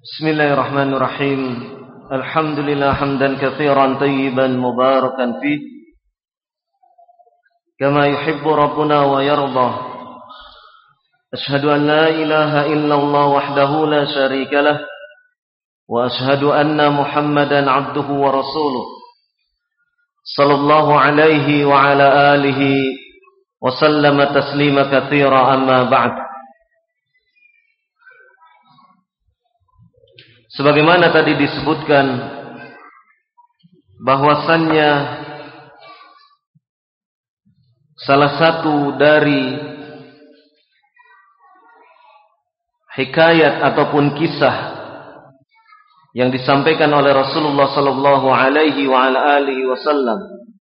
Bismillahirrahmanirrahim. Alhamdulillah hamdan katsiran tayyiban mubarakan fih kama yuhibbu rabbuna wa yarda. Ashhadu an la ilaha illallah wahdahu la syarika lah wa ashhadu anna Muhammadan abduhu wa rasuluh. Sallallahu alaihi wa ala alihi wa sallama taslima katsira amma ba'd. Sebagaimana tadi disebutkan bahwasannya salah satu dari hikayat ataupun kisah yang disampaikan oleh Rasulullah sallallahu alaihi wa ala alihi wasallam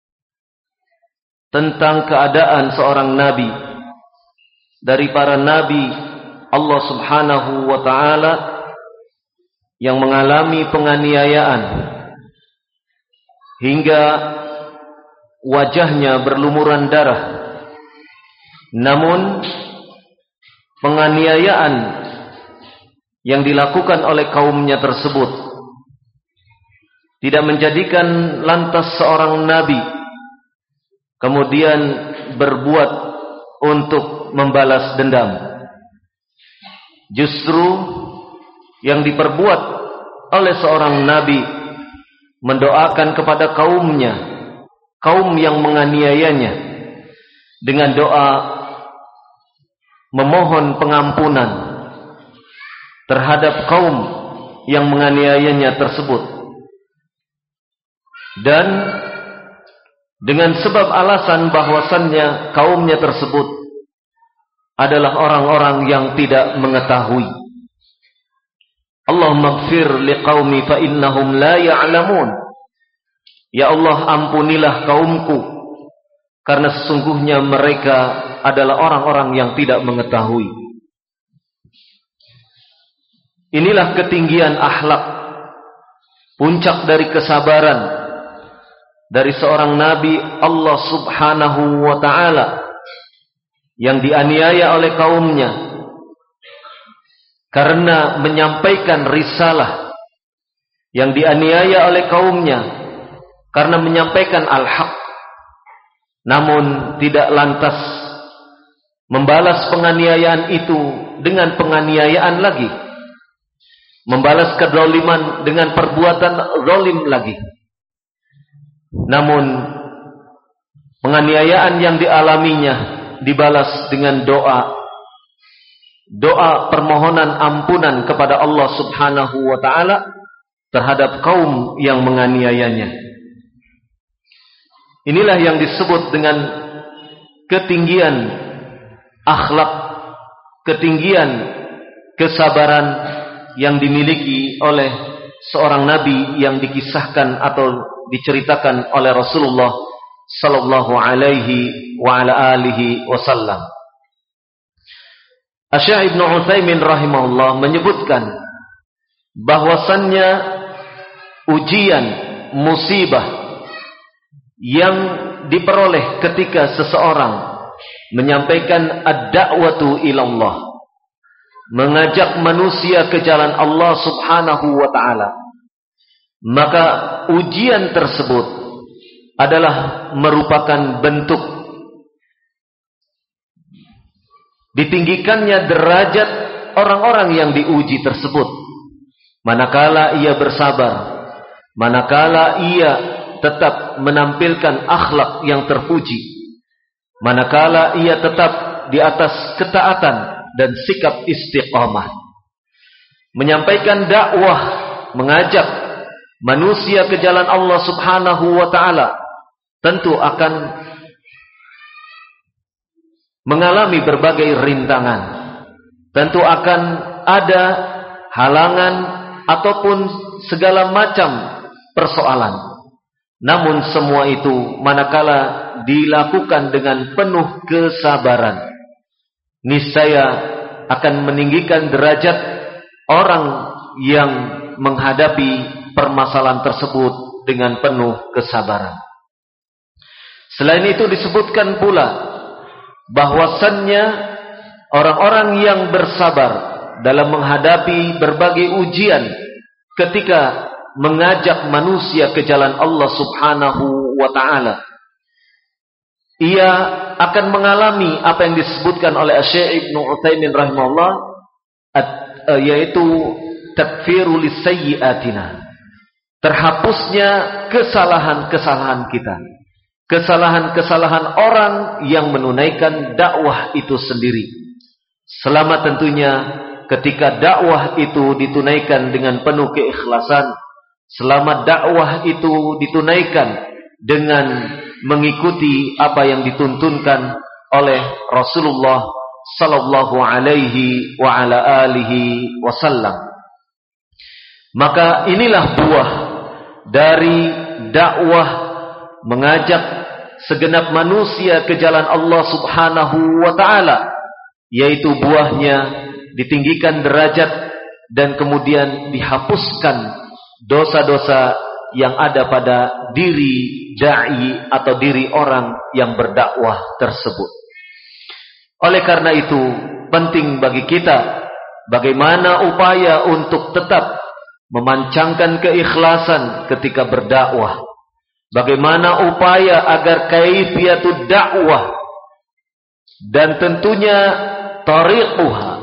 tentang keadaan seorang nabi dari para nabi Allah Subhanahu wa taala yang mengalami penganiayaan hingga wajahnya berlumuran darah. Namun penganiayaan yang dilakukan oleh kaumnya tersebut tidak menjadikan lantas seorang nabi kemudian berbuat untuk membalas dendam. Justru yang diperbuat oleh seorang nabi mendoakan kepada kaumnya, kaum yang menganiayanya, dengan doa memohon pengampunan terhadap kaum yang menganiayanya tersebut. Dan dengan sebab alasan bahwasannya kaumnya tersebut adalah orang-orang yang tidak mengetahui. Allahumma ighfir liqaumi fa innahum la ya'lamun. Ya Allah, ampunilah kaumku karena sesungguhnya mereka adalah orang-orang yang tidak mengetahui. Inilah ketinggian akhlak, puncak dari kesabaran dari seorang nabi Allah Subhanahu wa taala yang dianiaya oleh kaumnya karena menyampaikan risalah, yang dianiaya oleh kaumnya karena menyampaikan al-haq, namun tidak lantas membalas penganiayaan itu dengan penganiayaan lagi, membalas kezaliman dengan perbuatan zalim lagi. Namun penganiayaan yang dialaminya dibalas dengan doa permohonan ampunan kepada Allah Subhanahu wa taala terhadap kaum yang menganiayanya. Inilah yang disebut dengan ketinggian akhlak, ketinggian kesabaran yang dimiliki oleh seorang nabi yang dikisahkan atau diceritakan oleh Rasulullah sallallahu alaihi wa ala alihi wasallam. Asy-Syaikh Ibnu Utsaimin rahimahullah menyebutkan bahwasannya ujian, musibah yang diperoleh ketika seseorang menyampaikan ad-da'watu ilallah, mengajak manusia ke jalan Allah Subhanahu wa taala, maka ujian tersebut adalah merupakan bentuk ditinggikannya derajat orang-orang yang diuji tersebut, manakala ia bersabar, manakala ia tetap menampilkan akhlak yang terpuji, manakala ia tetap di atas ketaatan dan sikap istiqamah, menyampaikan dakwah, mengajak manusia ke jalan Allah Subhanahu wa taala, tentu akan mengalami berbagai rintangan, tentu akan ada halangan ataupun segala macam persoalan. Namun semua itu manakala dilakukan dengan penuh kesabaran, niscaya akan meninggikan derajat orang yang menghadapi permasalahan tersebut dengan penuh kesabaran. Selain itu disebutkan pula bahwasannya orang-orang yang bersabar dalam menghadapi berbagai ujian ketika mengajak manusia ke jalan Allah Subhanahu wa ta'ala. Ia akan mengalami apa yang disebutkan oleh Syekh Ibnu Utsaimin rahimahullah, yaitu takfiru lisayyi'atina, terhapusnya kesalahan-kesalahan kita, kesalahan-kesalahan orang yang menunaikan dakwah itu sendiri. Selama tentunya ketika dakwah itu ditunaikan dengan penuh keikhlasan, selama dakwah itu ditunaikan dengan mengikuti apa yang dituntunkan oleh Rasulullah sallallahu alaihi wa ala alihi wasallam. Maka inilah buah dari dakwah mengajak segenap manusia ke jalan Allah Subhanahu wa ta'ala, yaitu buahnya ditinggikan derajat dan kemudian dihapuskan dosa-dosa yang ada pada diri da'i atau diri orang yang berdakwah tersebut. Oleh karena itu, penting bagi kita bagaimana upaya untuk tetap memancangkan keikhlasan ketika berdakwah. Bagaimana upaya agar kaifiyatud dakwah dan tentunya tariquha,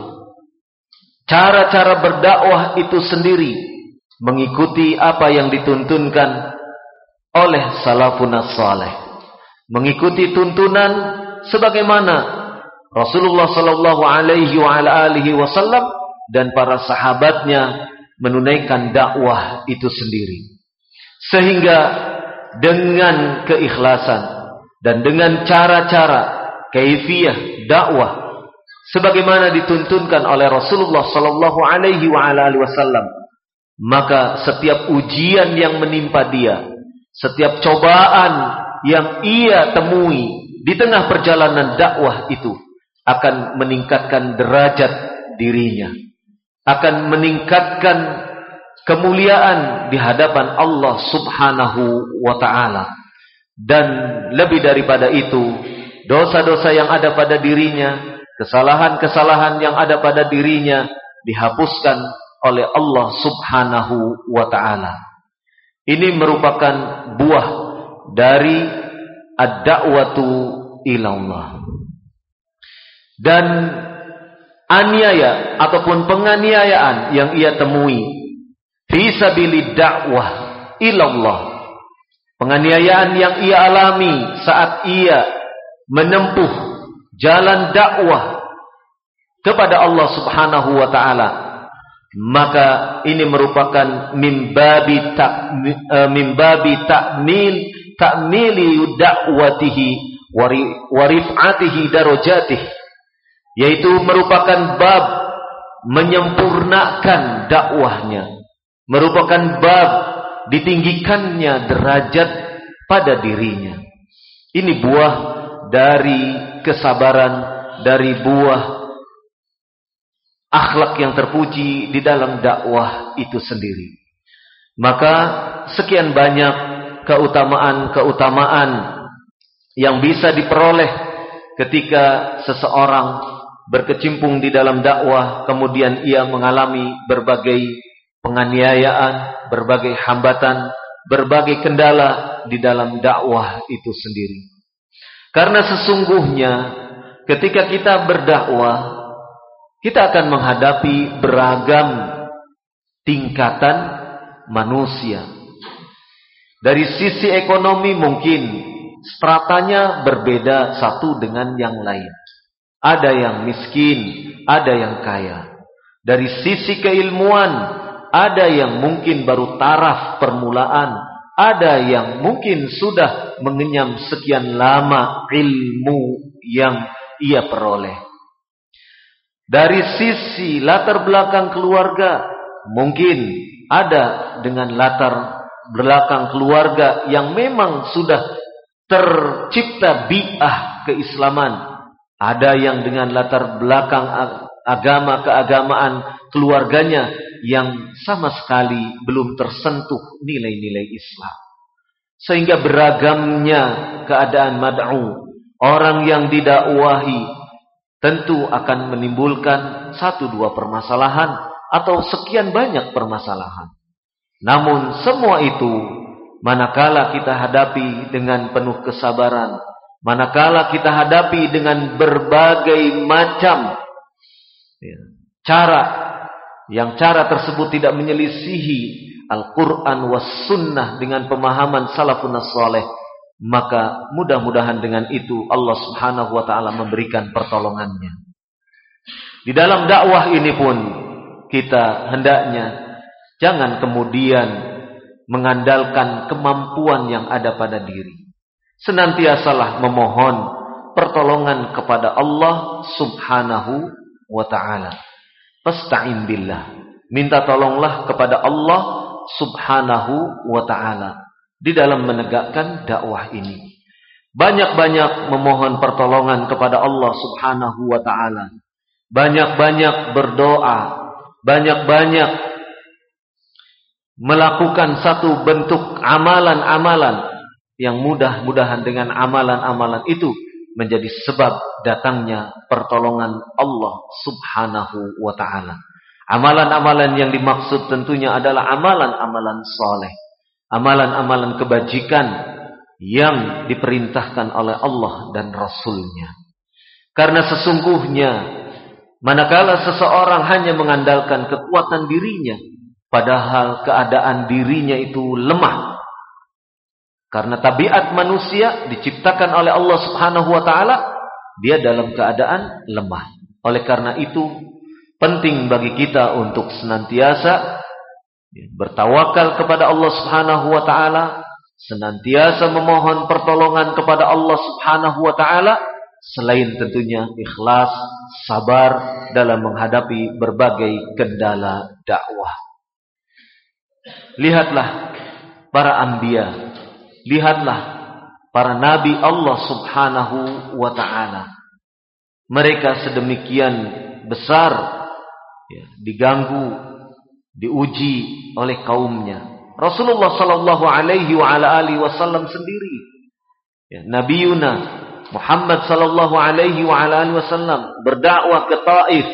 cara-cara berdakwah itu sendiri mengikuti apa yang dituntunkan oleh salafun salih, mengikuti tuntunan sebagaimana Rasulullah sallallahu alaihi wa ala alihi wasallam dan para sahabatnya menunaikan dakwah itu sendiri. Sehingga dengan keikhlasan dan dengan cara-cara kaifiyah dakwah sebagaimana dituntunkan oleh Rasulullah sallallahu alaihi wa ala alihi wasallam, maka setiap ujian yang menimpa dia, setiap cobaan yang ia temui di tengah perjalanan dakwah itu akan meningkatkan derajat dirinya, akan meningkatkan kemuliaan di hadapan Allah Subhanahu wa ta'ala. Dan lebih daripada itu, dosa-dosa yang ada pada dirinya, kesalahan-kesalahan yang ada pada dirinya dihapuskan oleh Allah Subhanahu wa ta'ala. Ini merupakan buah dari ad-da'watu ilallah. Dan aniaya ataupun penganiayaan yang ia temui fi sabilid dakwah ilallah, penganiayaan yang ia alami saat ia menempuh jalan dakwah kepada Allah Subhanahu wa ta'ala, maka ini merupakan mimbabi ta'mili dakwatihi wa rif'atihi darajatihi, yaitu merupakan bab menyempurnakan dakwahnya, merupakan bab ditinggikannya derajat pada dirinya. Ini buah dari kesabaran, dari buah akhlak yang terpuji di dalam dakwah itu sendiri. Maka sekian banyak keutamaan-keutamaan yang bisa diperoleh ketika seseorang berkecimpung di dalam dakwah, kemudian ia mengalami berbagai penganiayaan, berbagai hambatan, berbagai kendala di dalam dakwah itu sendiri. Karena sesungguhnya ketika kita berdakwah, kita akan menghadapi beragam tingkatan manusia. Dari sisi ekonomi mungkin stratanya berbeda satu dengan yang lain. Ada yang miskin, ada yang kaya. Dari sisi keilmuan, ada yang mungkin baru taraf permulaan, ada yang mungkin sudah mengenyam sekian lama ilmu yang ia peroleh. Dari sisi latar belakang keluarga, mungkin ada dengan latar belakang keluarga yang memang sudah tercipta bi'ah keislaman. Ada yang dengan latar belakang agama keagamaan keluarganya yang sama sekali belum tersentuh nilai-nilai Islam. Sehingga beragamnya keadaan mad'u, orang yang didakwahi, tentu akan menimbulkan 1-2 permasalahan atau sekian banyak permasalahan. Namun semua itu manakala kita hadapi dengan penuh kesabaran, manakala kita hadapi dengan berbagai macam cara, yang cara tersebut tidak menyelisihi Al-Quran was sunnah dengan pemahaman salafun saleh, maka mudah-mudahan dengan itu Allah subhanahu wa ta'ala memberikan pertolongannya. Di dalam dakwah ini pun kita hendaknya jangan kemudian mengandalkan kemampuan yang ada pada diri. Senantiasalah memohon pertolongan kepada Allah subhanahu wa ta'ala. Fasta'in billah. Minta tolonglah kepada Allah subhanahu wa ta'ala di dalam menegakkan dakwah ini. Banyak-banyak memohon pertolongan kepada Allah subhanahu wa ta'ala. Banyak-banyak berdoa. Banyak-banyak melakukan satu bentuk amalan-amalan yang mudah-mudahan dengan amalan-amalan itu menjadi sebab datangnya pertolongan Allah subhanahu wa ta'ala. Amalan-amalan yang dimaksud tentunya adalah amalan-amalan soleh, amalan-amalan kebajikan yang diperintahkan oleh Allah dan Rasul-Nya. Karena sesungguhnya manakala seseorang hanya mengandalkan kekuatan dirinya, padahal keadaan dirinya itu lemah. Karena tabiat manusia diciptakan oleh Allah subhanahu wa ta'ala, dia dalam keadaan lemah. Oleh karena itu penting bagi kita untuk senantiasa bertawakal kepada Allah subhanahu wa ta'ala, senantiasa memohon pertolongan kepada Allah subhanahu wa ta'ala, selain tentunya ikhlas, sabar dalam menghadapi berbagai kendala dakwah. Lihatlah para anbiya, lihatlah para nabi Allah subhanahu wa ta'ala. Mereka sedemikian besar diganggu, diuji oleh kaumnya. Rasulullah sallallahu alaihi wa ala alihi wasallam sendiri, Nabiyuna Muhammad sallallahu alaihi wa ala alihi wasallam berdakwah ke Taif.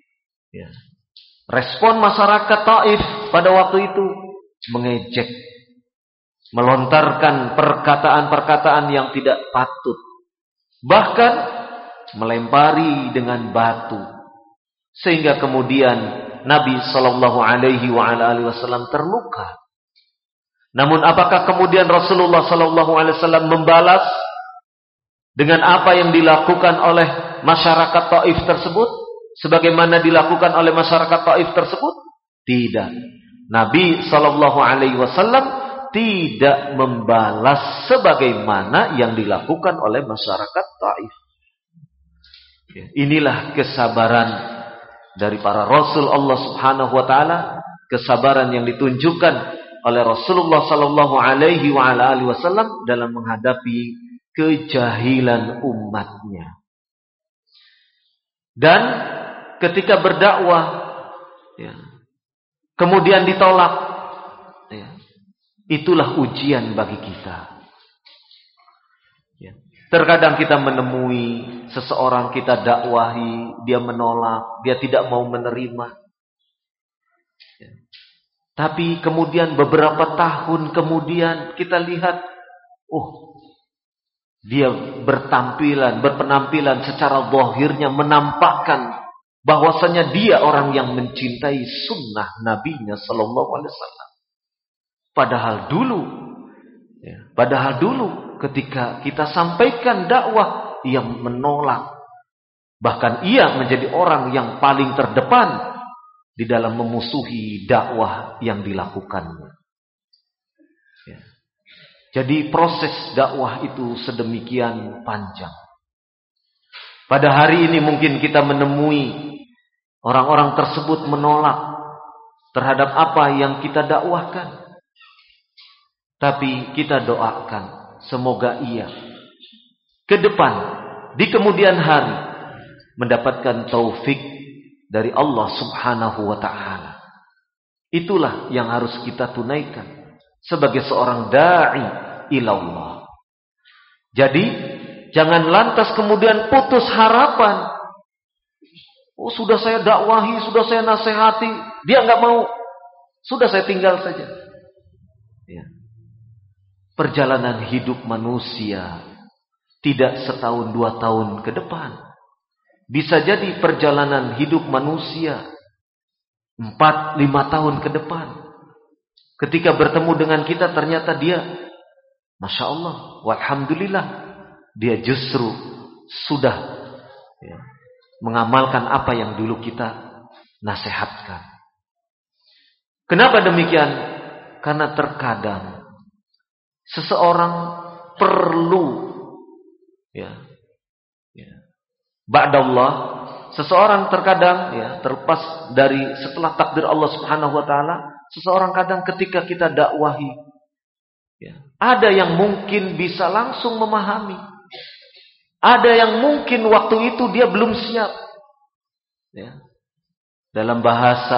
Respon masyarakat Taif pada waktu itu mengejek, melontarkan perkataan-perkataan yang tidak patut, bahkan melempari dengan batu. Sehingga kemudian Nabi sallallahu alaihi wa ala alihi wasallam terluka. Namun apakah kemudian Rasulullah sallallahu alaihi wasallam membalas dengan apa yang dilakukan oleh masyarakat Taif tersebut sebagaimana dilakukan oleh masyarakat Taif tersebut? Tidak. Nabi sallallahu alaihi wasallam tidak membalas sebagaimana yang dilakukan oleh masyarakat Taif. Inilah kesabaran dari para Rasul Allah subhanahu wa ta'ala, kesabaran yang ditunjukkan oleh Rasulullah sallallahu alaihi wa ala alihi wasallam dalam menghadapi kejahilan umatnya. Dan ketika berdakwah kemudian ditolak, itulah ujian bagi kita. Terkadang kita menemui seseorang kita dakwahi, dia menolak, dia tidak mau menerima. Tapi kemudian beberapa tahun kemudian kita lihat, dia berpenampilan secara zahirnya menampakkan bahwasanya dia orang yang mencintai sunnah Nabinya sallallahu alaihi wasallam. Padahal dulu ketika kita sampaikan dakwah, ia menolak. Bahkan ia menjadi orang yang paling terdepan di dalam memusuhi dakwah yang dilakukannya. Jadi proses dakwah itu sedemikian panjang. Pada hari ini mungkin kita menemui orang-orang tersebut menolak terhadap apa yang kita dakwahkan. Tapi kita doakan semoga ia ke depan di kemudian hari mendapatkan taufik dari Allah subhanahu wa ta'ala. Itulah yang harus kita tunaikan sebagai seorang da'i ilallah. Jadi jangan lantas kemudian putus harapan Oh, sudah saya dakwahi, sudah saya nasihati, dia nggak mau. Sudah saya tinggal saja. Ya. Perjalanan hidup manusia tidak setahun 2 tahun ke depan. Bisa jadi perjalanan hidup manusia 4-5 tahun ke depan. Ketika bertemu dengan kita ternyata dia, Masya Allah, walhamdulillah, dia justru sudah mengamalkan apa yang dulu kita nasihatkan. Kenapa demikian? Karena terkadang seseorang perlu ba'dallah, seseorang terkadang terlepas dari setelah takdir Allah Subhanahu wa taala, seseorang kadang ketika kita dakwahi, ada yang mungkin bisa langsung memahami. Ada yang mungkin waktu itu dia belum siap. Dalam bahasa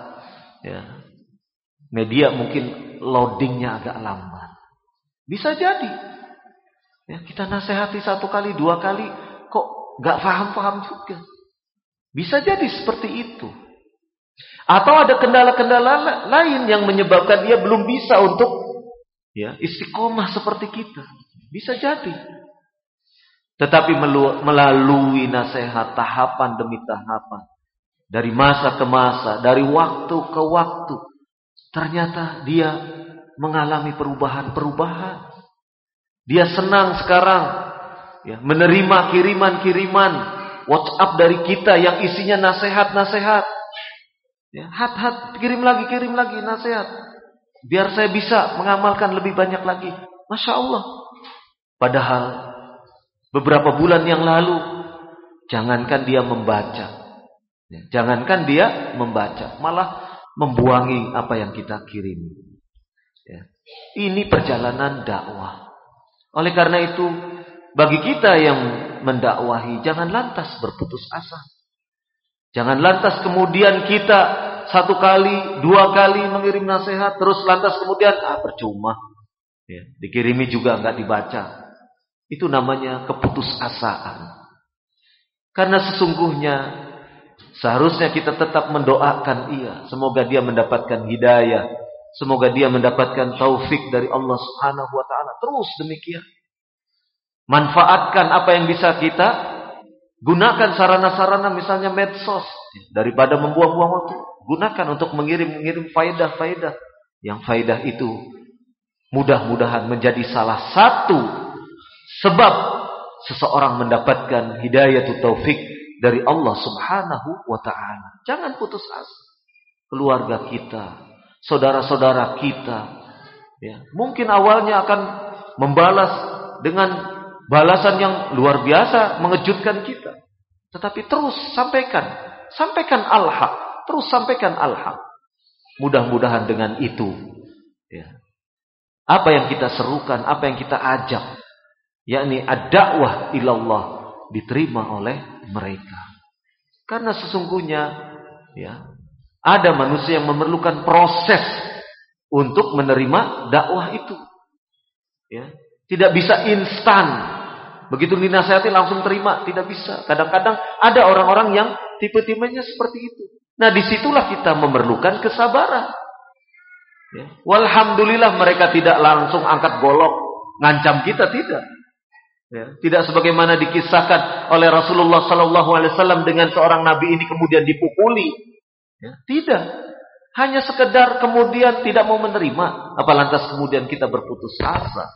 media mungkin loadingnya agak lambat. Bisa jadi. Kita nasihati 1 kali, 2 kali, kok gak paham-paham juga. Bisa jadi seperti itu. Atau ada kendala-kendala lain yang menyebabkan dia belum bisa untuk istiqomah seperti kita. Bisa jadi. Tetapi melalui nasihat tahapan demi tahapan, dari masa ke masa, dari waktu ke waktu, ternyata dia mengalami perubahan-perubahan. Dia senang sekarang menerima kiriman-kiriman WhatsApp dari kita yang isinya nasihat-nasihat. Hat, kirim lagi nasihat. Biar saya bisa mengamalkan lebih banyak lagi. Masya Allah. Padahal beberapa bulan yang lalu, jangankan dia membaca, malah membuangi apa yang kita kirim. Ini perjalanan dakwah. Oleh karena itu, bagi kita yang mendakwahi, jangan lantas berputus asa. Jangan lantas kemudian kita 1 kali, 2 kali mengirim nasihat, terus lantas kemudian percuma. Dikirimi juga enggak dibaca. Itu namanya keputusasaan. Karena sesungguhnya seharusnya kita tetap mendoakan semoga dia mendapatkan hidayah. Semoga dia mendapatkan taufik dari Allah Subhanahu wa taala. Terus demikian. Manfaatkan apa yang bisa kita gunakan, sarana-sarana misalnya medsos. Daripada membuang-buang waktu, gunakan untuk mengirim faedah-faedah. Yang faedah itu mudah-mudahan menjadi salah satu sebab seseorang mendapatkan hidayah atau taufik dari Allah Subhanahu wa taala. Jangan putus asa. Keluarga kita, saudara-saudara kita, mungkin awalnya akan membalas dengan balasan yang luar biasa, mengejutkan kita. Tetapi terus sampaikan al-haq, terus sampaikan al-haq. Mudah-mudahan dengan itu, apa yang kita serukan, apa yang kita ajak, yakni ad-da'wah ilallah, diterima oleh mereka. Karena sesungguhnya, ada manusia yang memerlukan proses untuk menerima dakwah itu. Tidak bisa instan. Begitu dinasihati langsung terima. Tidak bisa. Kadang-kadang ada orang-orang yang tipe-tipenya seperti itu. Nah, disitulah kita memerlukan kesabaran. Walhamdulillah mereka tidak langsung angkat golok, ngancam kita, tidak. Tidak sebagaimana dikisahkan oleh Rasulullah SAW dengan seorang nabi ini kemudian dipukuli. Tidak. Hanya sekedar kemudian tidak mau menerima. Apa lantas kemudian kita berputus asa?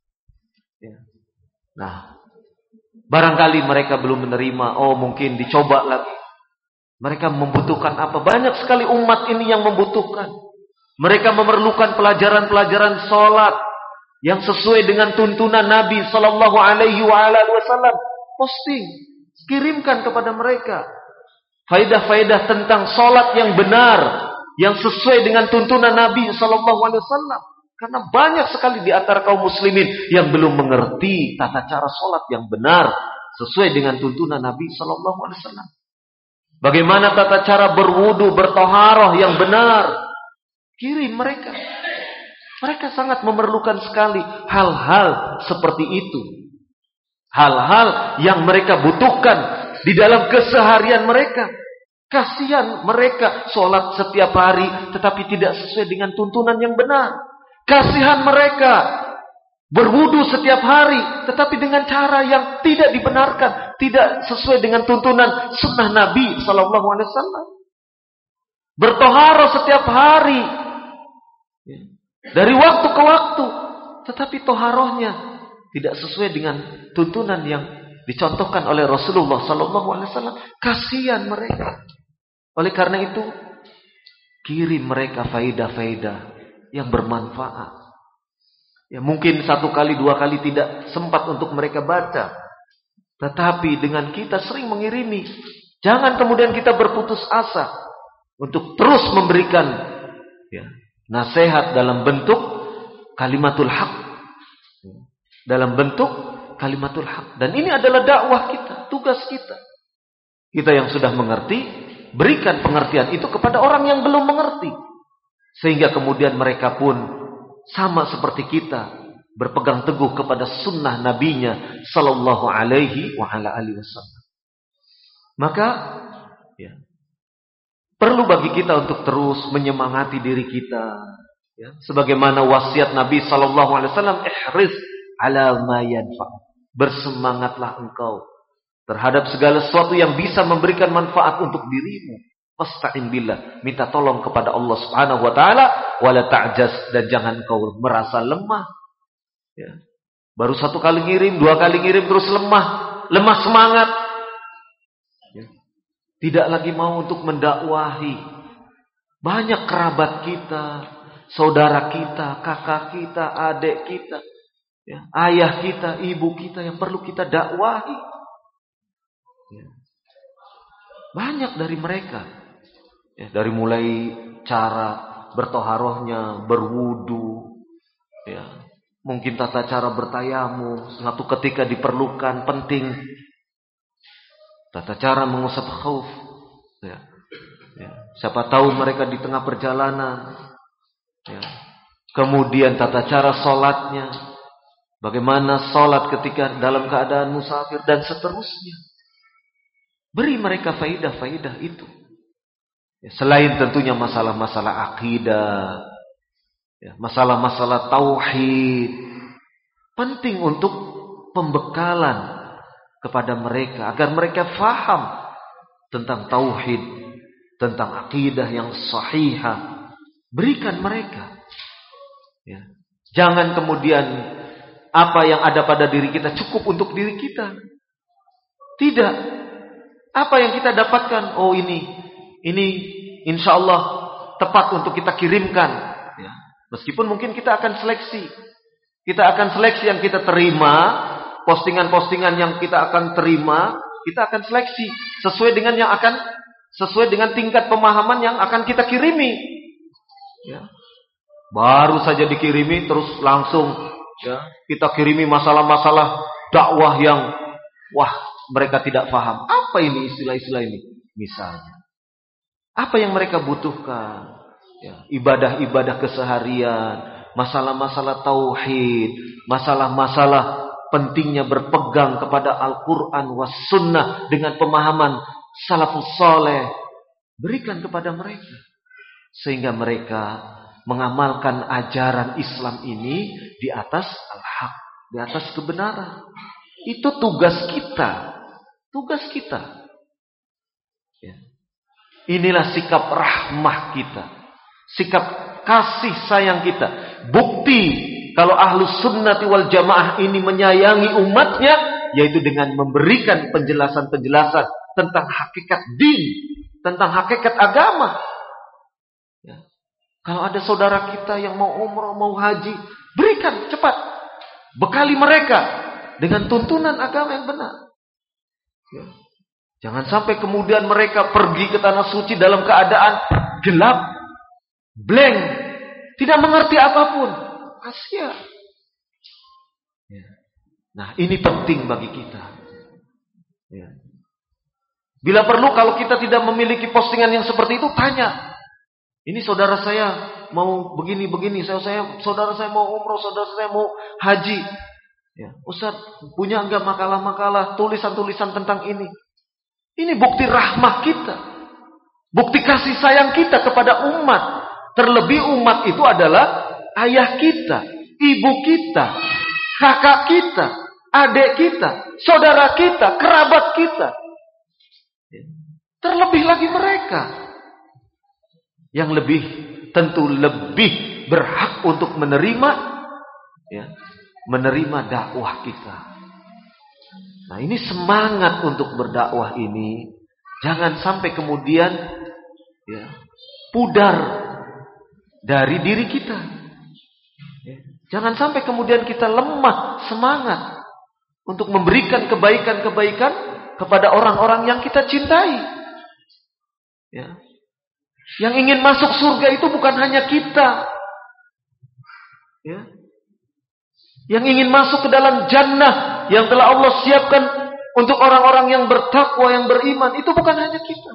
Nah, barangkali mereka belum menerima. Oh, mungkin dicoba lagi. Mereka membutuhkan apa? Banyak sekali umat ini yang membutuhkan. Mereka memerlukan pelajaran-pelajaran sholat yang sesuai dengan tuntunan Nabi Sallallahu Alaihi Wasallam. Posting, kirimkan kepada mereka faedah-faedah tentang sholat yang benar, yang sesuai dengan tuntunan Nabi Sallallahu Alaihi Wasallam. Karena banyak sekali di antara kaum muslimin yang belum mengerti tata cara sholat yang benar sesuai dengan tuntunan Nabi Sallallahu Alaihi Wasallam. Bagaimana tata cara berwudu, bertoharoh yang benar? Kirim mereka. Mereka sangat memerlukan sekali hal-hal seperti itu. Hal-hal yang mereka butuhkan di dalam keseharian mereka. Kasihan mereka sholat setiap hari tetapi tidak sesuai dengan tuntunan yang benar. Kasihan mereka berwudu setiap hari tetapi dengan cara yang tidak dibenarkan, tidak sesuai dengan tuntunan sunnah Nabi sallallahu alaihi wasallam. Bertoharo setiap hari dari waktu ke waktu, tetapi toharohnya tidak sesuai dengan tuntunan yang dicontohkan oleh Rasulullah sallallahu alaihi wasallam. Kasihan mereka. Oleh karena itu, kirim mereka faedah-faedah yang bermanfaat. Ya, mungkin 1 kali 2 kali tidak sempat untuk mereka baca. Tetapi dengan kita sering mengirimi, jangan kemudian kita berputus asa untuk terus memberikan nasihat dalam bentuk kalimatul haq. Dalam bentuk kalimatul haq. Dan ini adalah dakwah kita, tugas kita. Kita yang sudah mengerti, berikan pengertian itu kepada orang yang belum mengerti. Sehingga kemudian mereka pun sama seperti kita, berpegang teguh kepada sunnah nabinya sallallahu alaihi wa ala alihi wasallam. Maka perlu bagi kita untuk terus menyemangati diri kita, sebagaimana wasiat Nabi sallallahu alaihi wasallam, ihris ala ma yanfa. Bersemangatlah engkau terhadap segala sesuatu yang bisa memberikan manfaat untuk dirimu. Wasta'in billah, minta tolong kepada Allah Subhanahu wa taala, wala ta'jaz, dan jangan kau merasa lemah. Baru 1 kali ngirim, 2 kali ngirim terus lemah semangat. Tidak lagi mau untuk mendakwahi. Banyak kerabat kita, saudara kita, kakak kita, adik kita, ayah kita, ibu kita yang perlu kita dakwahi. Banyak dari mereka, dari mulai cara bertoharohnya, berwudu, mungkin tata cara bertayamum, suatu ketika diperlukan, penting. Tata cara mengusap khauf, siapa tahu mereka di tengah perjalanan. Kemudian tata cara sholatnya, bagaimana sholat ketika dalam keadaan musafir, dan seterusnya. Beri mereka faidah-faidah itu. Selain tentunya masalah-masalah akidah, masalah-masalah tauhid, penting untuk pembekalan kepada mereka agar mereka faham tentang tauhid, tentang akidah yang sahihah. Berikan mereka. Jangan kemudian apa yang ada pada diri kita cukup untuk diri kita. Tidak. Apa yang kita dapatkan, oh ini insya Allah tepat untuk kita kirimkan. Meskipun mungkin kita akan seleksi. Kita akan seleksi yang kita terima, postingan-postingan yang kita akan terima, kita akan seleksi sesuai dengan tingkat pemahaman yang akan kita kirimi. Baru saja dikirimi terus langsung kita kirimi masalah-masalah dakwah yang mereka tidak paham. Apa ini istilah-istilah ini? Misalnya, apa yang mereka butuhkan? Ibadah-ibadah keseharian, masalah-masalah tauhid, masalah-masalah pentingnya berpegang kepada Al-Quran was sunnah dengan pemahaman salafus saleh. Berikan kepada mereka sehingga mereka mengamalkan ajaran Islam ini di atas al-haq, di atas kebenaran. Itu tugas kita. Tugas kita. Inilah sikap rahmah kita. Sikap kasih sayang kita. Bukti kalau ahlus sunnati wal jamaah ini menyayangi umatnya, yaitu dengan memberikan penjelasan-penjelasan tentang hakikat din, tentang hakikat agama. Kalau ada saudara kita yang mau umrah, mau haji, berikan cepat. Bekali mereka dengan tuntunan agama yang benar. Jangan sampai kemudian mereka pergi ke tanah suci dalam keadaan gelap, blank, tidak mengerti apapun. Kasihan. Nah, ini penting bagi kita. Bila perlu, kalau kita tidak memiliki postingan yang seperti itu, tanya. Ini saudara saya mau begini-begini, saudara saya mau umroh, saudara saya mau haji. Ustaz, punya enggak makalah-makalah, tulisan-tulisan tentang ini? Ini bukti rahmah kita. Bukti kasih sayang kita kepada umat. Terlebih umat itu adalah ayah kita, ibu kita, kakak kita, adik kita, saudara kita, kerabat kita. Terlebih lagi mereka yang tentu lebih berhak untuk menerima dakwah kita. Nah, ini semangat untuk berdakwah ini jangan sampai kemudian pudar dari diri kita. Jangan sampai kemudian kita lemah semangat untuk memberikan kebaikan-kebaikan kepada orang-orang yang kita cintai. Yang ingin masuk surga itu bukan hanya kita. Yang ingin masuk ke dalam jannah yang telah Allah siapkan untuk orang-orang yang bertakwa, yang beriman, itu bukan hanya kita.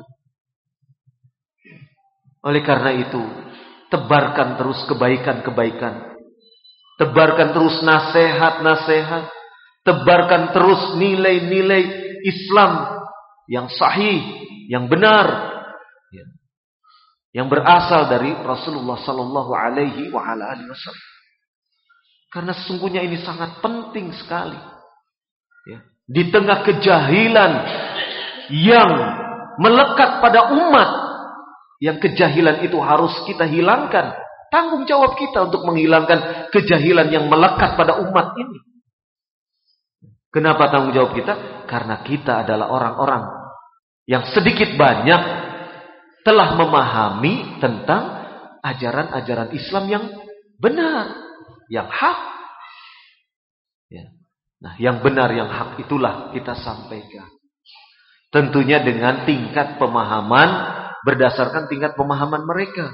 Oleh karena itu, tebarkan terus kebaikan-kebaikan. Tebarkan terus nasihat-nasihat. Tebarkan terus nilai-nilai Islam yang sahih, yang benar, yang berasal dari Rasulullah sallallahu alaihi wasallam. Karena sesungguhnya ini sangat penting sekali. Di tengah kejahilan yang melekat pada umat, yang kejahilan itu harus kita hilangkan. Tanggung jawab kita untuk menghilangkan kejahilan yang melekat pada umat ini. Kenapa tanggung jawab kita? Karena kita adalah orang-orang yang sedikit banyak telah memahami tentang ajaran-ajaran Islam yang benar, yang hak. Nah, yang benar, yang hak itulah kita sampaikan. Tentunya dengan tingkat pemahaman, berdasarkan tingkat pemahaman mereka.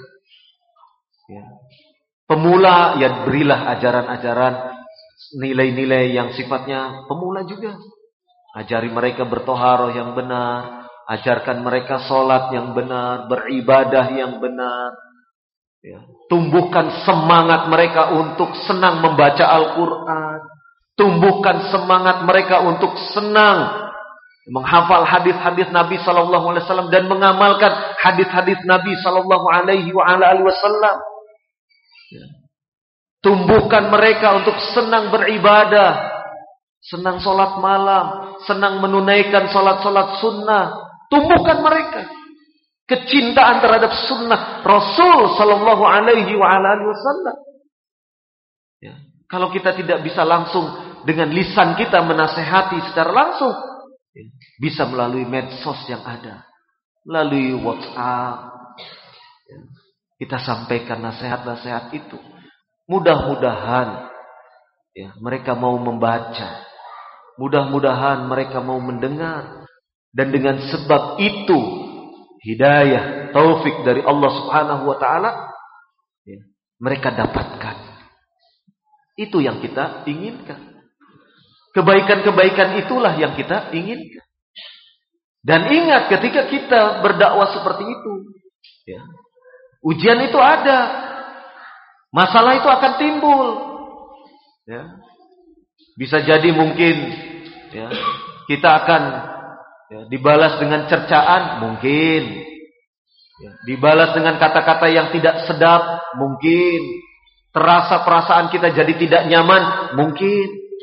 Pemula, berilah ajaran-ajaran, nilai-nilai yang sifatnya pemula juga. Ajari mereka bertoharoh yang benar. Ajarkan mereka sholat yang benar, beribadah yang benar. Tumbuhkan semangat mereka untuk senang membaca Al-Quran. Tumbuhkan semangat mereka untuk senang menghafal hadis-hadis Nabi sallallahu alaihi wasallam dan mengamalkan hadis-hadis Nabi sallallahu alaihi wasallam. Tumbuhkan mereka untuk senang beribadah, senang sholat malam, senang menunaikan sholat-sholat sunnah. Tumbuhkan mereka kecintaan terhadap sunnah Rasul sallallahu alaihi wasallam. Kalau kita tidak bisa langsung dengan lisan kita menasehati secara langsung, bisa melalui medsos yang ada, melalui WhatsApp, kita sampaikan nasihat-nasihat itu. Mudah-mudahan mereka mau membaca, mudah-mudahan mereka mau mendengar, dan dengan sebab itu hidayah, taufik dari Allah Subhanahu wa taala mereka dapatkan. Itu yang kita inginkan. Kebaikan-kebaikan itulah yang kita inginkan. Dan ingat, ketika kita berdakwah seperti itu, ujian itu ada. Masalah itu akan timbul. Bisa jadi mungkin kita akan dibalas dengan cercaan, mungkin. Dibalas dengan kata-kata yang tidak sedap, mungkin. Terasa perasaan kita jadi tidak nyaman, mungkin.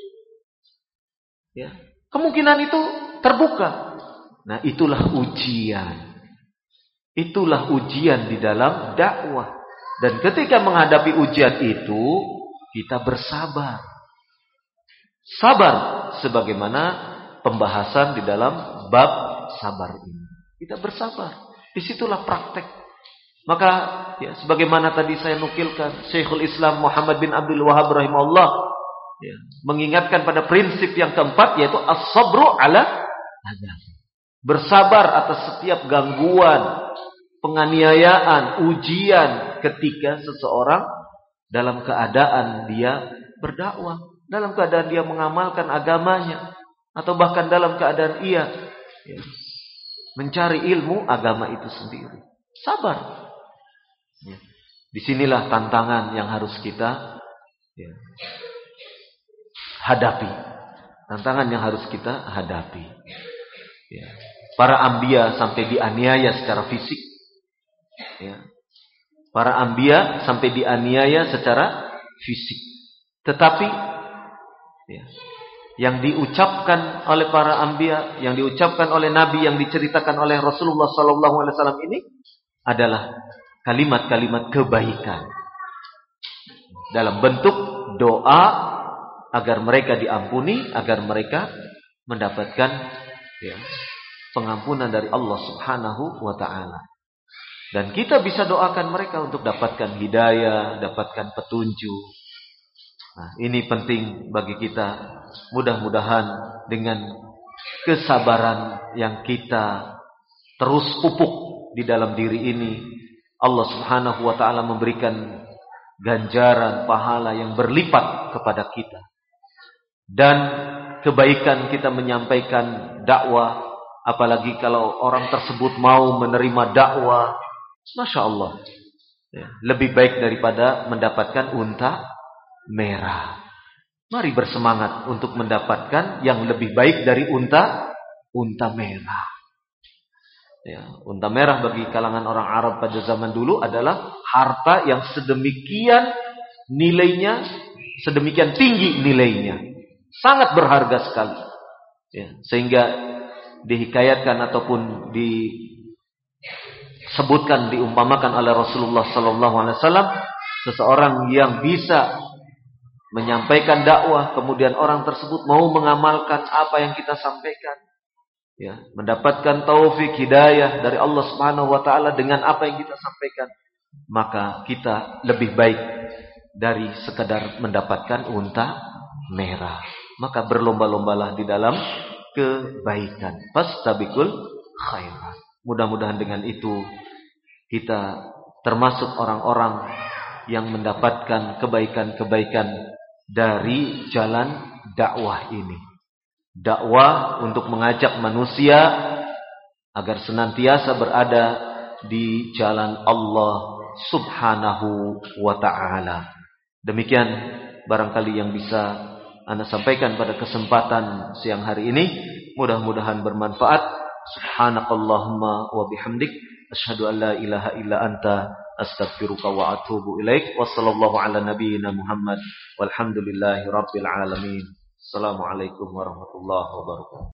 Kemungkinan itu terbuka. Nah, itulah ujian. Itulah ujian di dalam dakwah. Dan ketika menghadapi ujian itu, kita bersabar. Sabar sebagaimana pembahasan di dalam bab sabar ini. Kita bersabar. Disitulah praktek. Maka sebagaimana tadi saya nukilkan, Syekhul Islam Muhammad bin Abdul Wahhab rahimahullah mengingatkan pada prinsip yang keempat, yaitu as-sabru ala adab. Bersabar atas setiap gangguan, penganiayaan, ujian ketika seseorang dalam keadaan dia berdakwah, dalam keadaan dia mengamalkan agamanya, atau bahkan dalam keadaan ia mencari ilmu agama itu sendiri. Sabar. Disinilah tantangan yang harus kita hadapi. Tantangan yang harus kita hadapi. Para anbiya sampai dianiaya secara fisik, ya, para anbiya sampai dianiaya secara fisik. Tetapi ya, yang diucapkan oleh para anbiya, yang diucapkan oleh nabi, yang diceritakan oleh Rasulullah SAW ini adalah kalimat-kalimat kebaikan dalam bentuk doa agar mereka diampuni, agar mereka mendapatkan ya, pengampunan dari Allah Subhanahu wa taala. Dan kita bisa doakan mereka untuk dapatkan hidayah, dapatkan petunjuk. Nah, ini penting bagi kita. Mudah-mudahan dengan kesabaran yang kita terus pupuk di dalam diri ini, Allah Subhanahu wa taala memberikan ganjaran pahala yang berlipat kepada kita. Dan kebaikan kita menyampaikan dakwah, apalagi kalau orang tersebut mau menerima dakwah, Masya Allah ya, lebih baik daripada mendapatkan unta merah. Mari bersemangat untuk mendapatkan yang lebih baik dari unta merah ya, unta merah bagi kalangan orang Arab pada zaman dulu adalah harta yang sedemikian nilainya, sedemikian tinggi nilainya, sangat berharga sekali ya, sehingga dihikayatkan ataupun disebutkan, diumpamakan oleh Rasulullah SAW, seseorang yang bisa menyampaikan dakwah, kemudian orang tersebut mau mengamalkan apa yang kita sampaikan ya, mendapatkan taufik hidayah dari Allah Subhanahu wa taala dengan apa yang kita sampaikan, maka kita lebih baik dari sekedar mendapatkan unta merah. Maka berlomba-lombalah di dalam kebaikan. Fastabiqul khairat. Mudah-mudahan dengan itu kita termasuk orang-orang yang mendapatkan kebaikan-kebaikan dari jalan dakwah ini. Dakwah untuk mengajak manusia agar senantiasa berada di jalan Allah Subhanahu wa ta'ala. Demikian barangkali yang bisa Anda sampaikan pada kesempatan siang hari ini. Mudah-mudahan bermanfaat. Subhanakallahumma wa bihamdik, asyhadu an la ilaha illa anta, astaghfiruka wa atubu ilaik. Wassallallahu ala nabiyyina Muhammad walhamdulillahi rabbil alamin. Assalamualaikum warahmatullahi wabarakatuh.